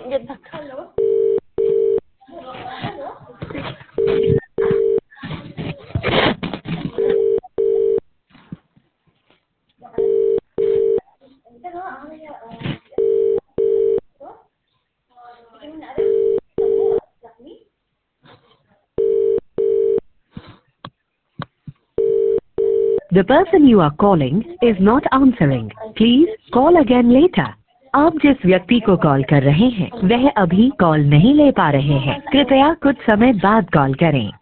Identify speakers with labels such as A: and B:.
A: ये धक्का लो।
B: The person you are calling is not answering. Please call again later. आप जिस व्यक्ति को कॉल कर रहे हैं वह अभी कॉल नहीं ले पा रहे हैं। कृपया कुछ समय बाद कॉल करें।